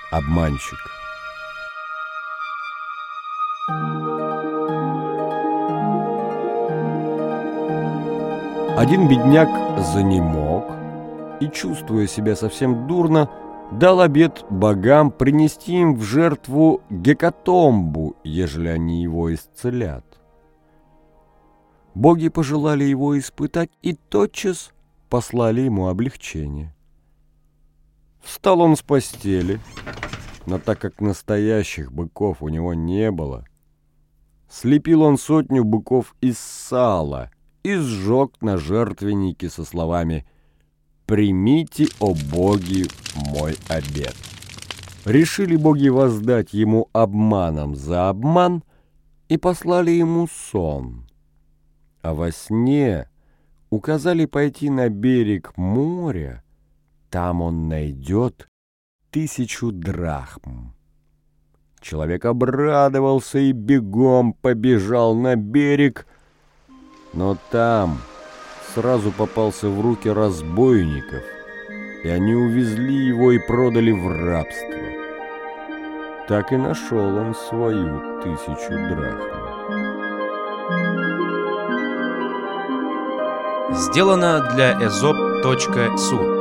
Обманщик. Один бедняк занемог и, чувствуя себя совсем дурно, дал обет богам принести им в жертву гекатомбу, ежели они его исцелят. Боги пожелали его испытать и тотчас послали ему облегчение. Встал он с постели, но так как настоящих быков у него не было, слепил он 100 быков из сала и сжег на жертвеннике со словами: «Примите, о боги, мой обет». Решили боги воздать ему обманом за обман и послали ему сон. А во сне указали пойти на берег моря, там он найдет 1000 драхм. Человек обрадовался и бегом побежал на берег, но там сразу попался в руки разбойников, и они увезли его и продали в рабство. Так и нашел он свою 1000 драхм. Сделано для Эзоп.су.